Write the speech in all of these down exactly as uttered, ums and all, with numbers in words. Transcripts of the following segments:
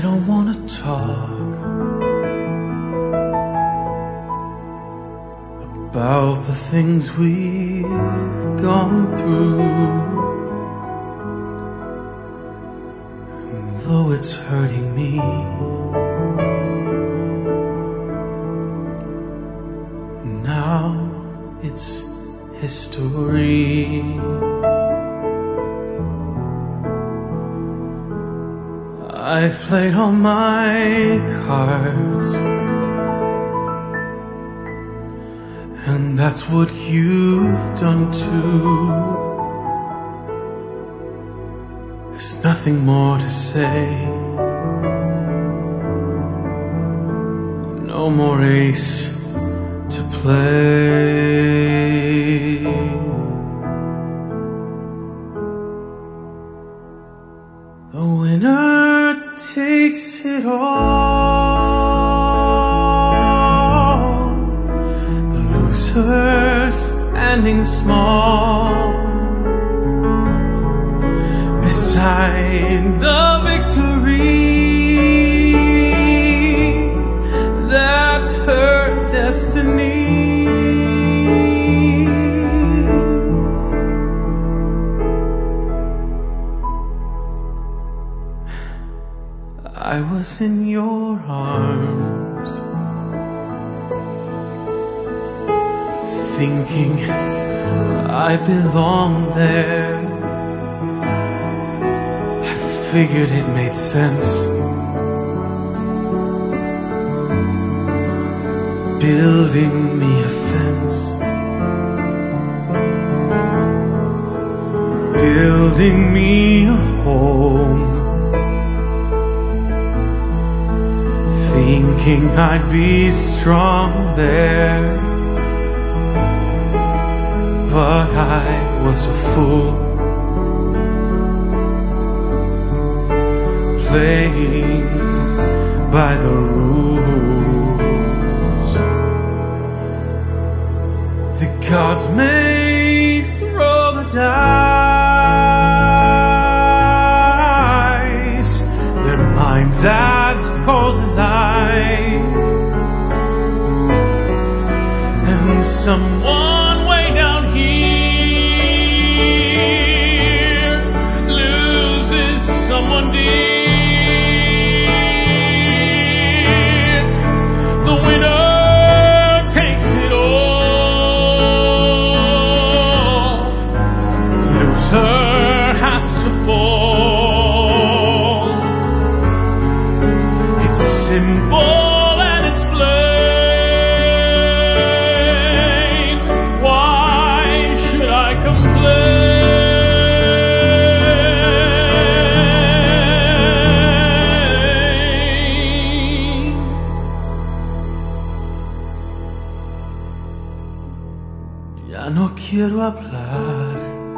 don't want to talk about the things we've gone through, and though it's hurting me, now it's history. I've played all my cards, and that's what you've done too. There's nothing more to say, no more ace to play. The winner takes it all, the loser standing small beside the victory. That's her destiny. I was in your arms, thinking I belong there. I figured it made sense, building me a fence, building me a home, thinking I'd be strong there. But I was a fool, playing by the rules the gods made. Throw the dice, their minds as cold as ice, and someone way down here loses someone dear. The winner takes it all, the loser has to fall. It's simple and it's plain. Why should I complain? Ya no quiero hablar,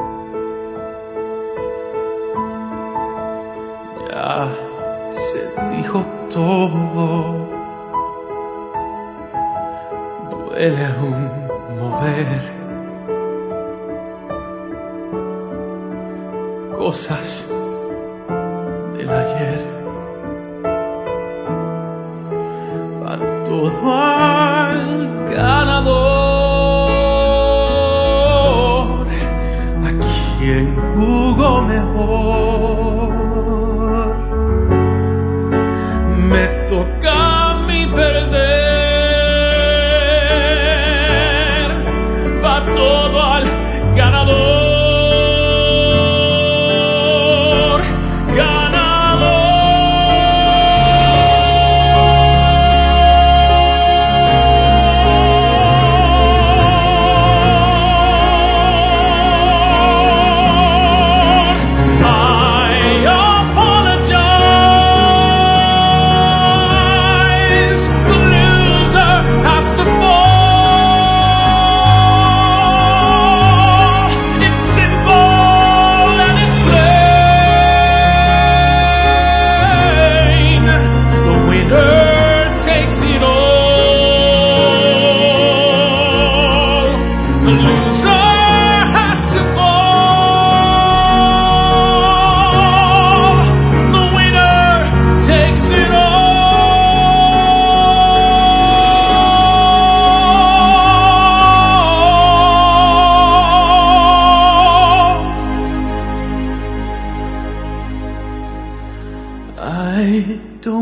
ya se dijo todo. Duele aún mover cosas del ayer. Va todo al ganador, a quien jugó mejor. Me toca a mí perder, va todo al ganador, ganador. The loser has to fall. The winner takes it.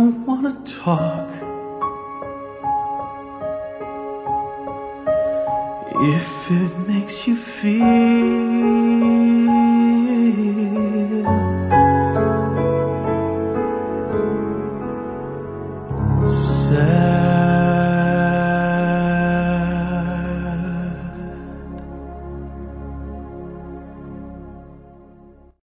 don't want to talk. If it makes you feel